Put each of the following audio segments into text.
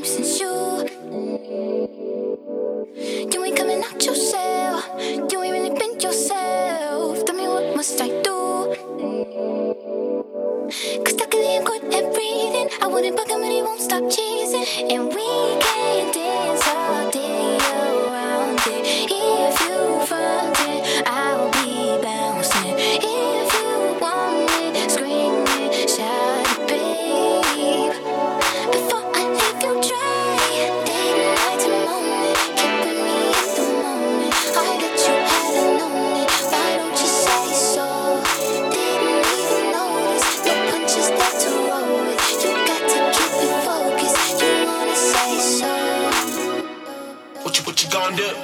since you ain't coming out your shell. You ain't really been yourself. Tell me what must I do? 'Cause luckily I'm good at breathing. I wouldn't bug him but he won't stop cheesing. And we can dance all day around it. If you front it, I'll be bouncing. If you want it, scream it, shout it, babe. Before I leave you dry, day and night to moment, keeping me in the moment. I bet you hadn't known it. Why don't you say so? Didn't even notice. No punches left to roll with. You got to keep it focused. You wanna say so? What you gonna do?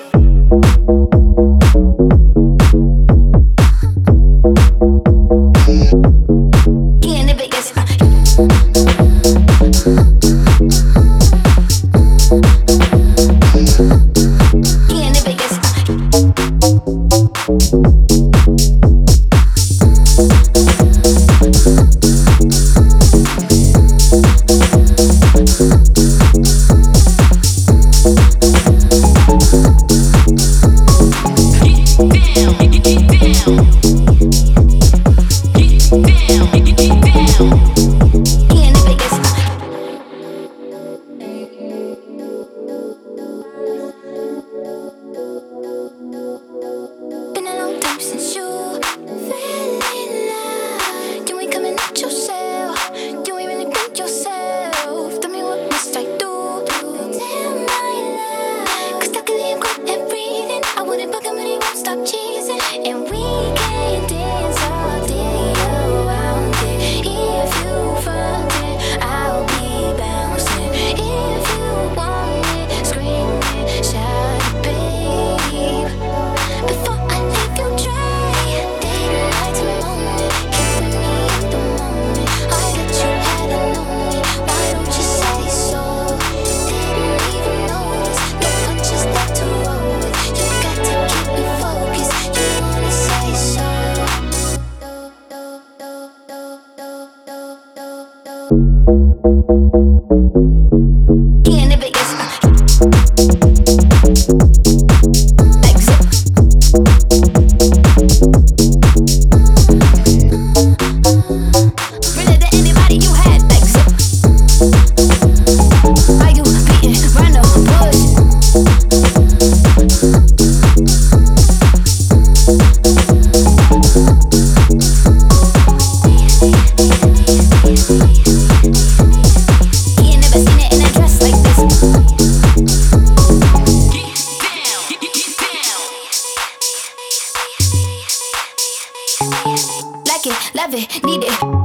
Been a long time since you fell in love. You ain't coming out your shell. You ain't really been yourself. Tell me what must I do? Tell my love. 'Cause luckily I'm good at breathing. I wouldn't bug him but he won't stop cheesing. And we can dance all day around it. If you front it, I'll be bouncing. If you want it, scream it, shout it, babe. Before I leave you dry, day and night to moment, keeping me in the moment. I bet you hadn't known it. Why don't you say so? Didn't even notice. No punches left to roll with. You got to keep it focused. You wanna say so? Can't ever like it, love it, need it.